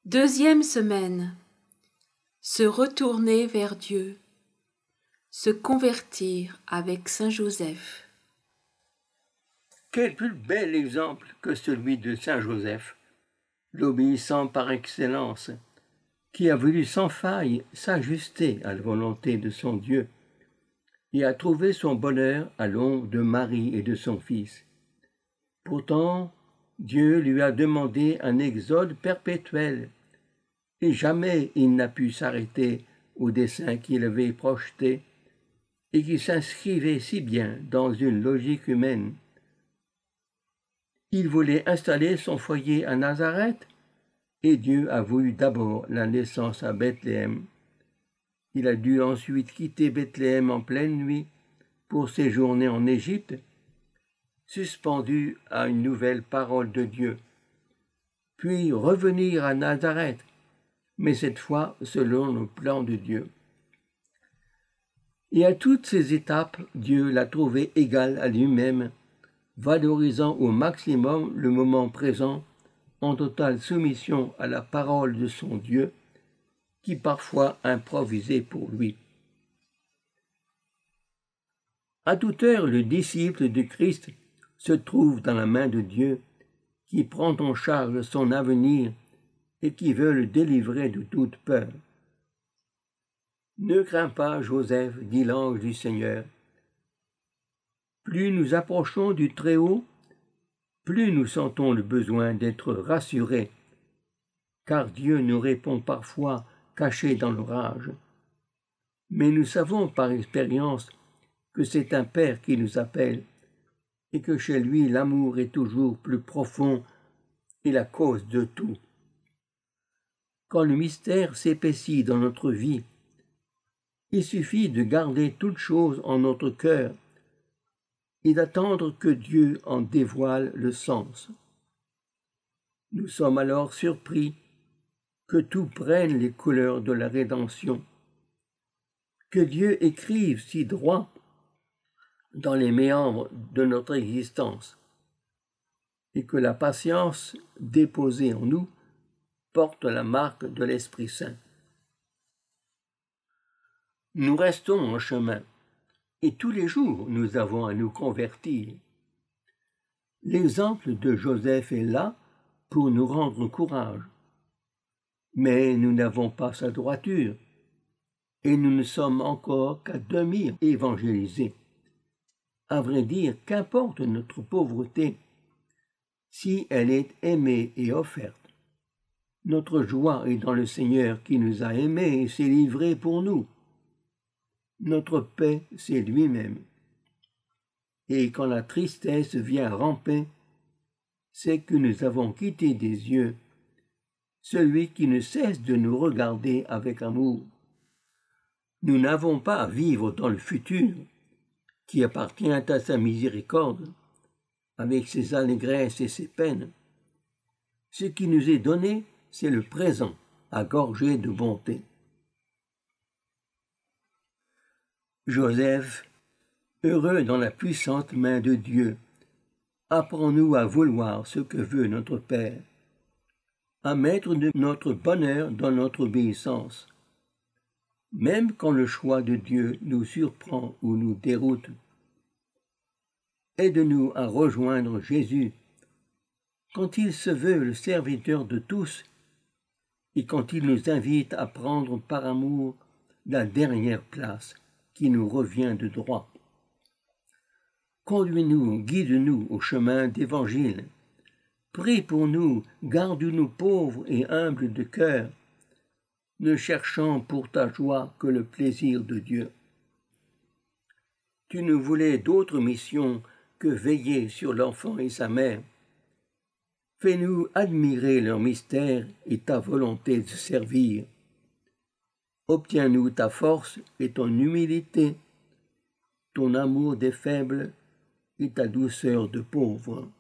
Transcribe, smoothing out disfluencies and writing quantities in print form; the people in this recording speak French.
Deuxième semaine. Se retourner vers Dieu. Se convertir avec Saint Joseph. Quel plus bel exemple que celui de Saint Joseph, l'obéissant par excellence, qui a voulu sans faille s'ajuster à la volonté de son Dieu et a trouvé son bonheur à l'ombre de Marie et de son Fils. Pourtant, Dieu lui a demandé un exode perpétuel, et jamais il n'a pu s'arrêter au dessein qu'il avait projeté et qui s'inscrivait si bien dans une logique humaine. Il voulait installer son foyer à Nazareth, et Dieu a voulu d'abord la naissance à Bethléem. Il a dû ensuite quitter Bethléem en pleine nuit pour séjourner en Égypte, suspendu à une nouvelle parole de Dieu, puis revenir à Nazareth, mais cette fois selon le plan de Dieu. Et à toutes ces étapes, Dieu l'a trouvé égal à lui-même, valorisant au maximum le moment présent en totale soumission à la parole de son Dieu, qui parfois improvisait pour lui. À toute heure, le disciple de Christ se trouve dans la main de Dieu, qui prend en charge son avenir et qui veut le délivrer de toute peur. Ne crains pas, Joseph, dit l'ange du Seigneur. Plus nous approchons du Très-Haut, plus nous sentons le besoin d'être rassurés, car Dieu nous répond parfois caché dans l'orage. Mais nous savons par expérience que c'est un Père qui nous appelle, et que chez lui l'amour est toujours plus profond et la cause de tout. Quand le mystère s'épaissit dans notre vie, il suffit de garder toute chose en notre cœur et d'attendre que Dieu en dévoile le sens. Nous sommes alors surpris que tout prenne les couleurs de la rédemption, que Dieu écrive si droit dans les méandres de notre existence, et que la patience déposée en nous porte la marque de l'Esprit Saint. Nous restons en chemin, et tous les jours nous avons à nous convertir. L'exemple de Joseph est là pour nous rendre courage. Mais nous n'avons pas sa droiture, et nous ne sommes encore qu'à demi évangélisés. À vrai dire, qu'importe notre pauvreté, si elle est aimée et offerte. Notre joie est dans le Seigneur qui nous a aimés et s'est livré pour nous. Notre paix, c'est lui-même. Et quand la tristesse vient ramper, c'est que nous avons quitté des yeux celui qui ne cesse de nous regarder avec amour. Nous n'avons pas à vivre dans le futur, qui appartient à sa miséricorde, avec ses allégresses et ses peines. Ce qui nous est donné, c'est le présent, à gorger de bonté. Joseph, heureux dans la puissante main de Dieu, apprends-nous à vouloir ce que veut notre Père, à mettre de notre bonheur dans notre obéissance, même quand le choix de Dieu nous surprend ou nous déroute. Aide-nous à rejoindre Jésus quand il se veut le serviteur de tous et quand il nous invite à prendre par amour la dernière place qui nous revient de droit. Conduis-nous, guide-nous au chemin d'Évangile. Prie pour nous, garde-nous pauvres et humbles de cœur, ne cherchant pour ta joie que le plaisir de Dieu. Tu nous voulais d'autres missions que veiller sur l'enfant et sa mère. Fais-nous admirer leur mystère et ta volonté de servir. Obtiens-nous ta force et ton humilité, ton amour des faibles et ta douceur de pauvres.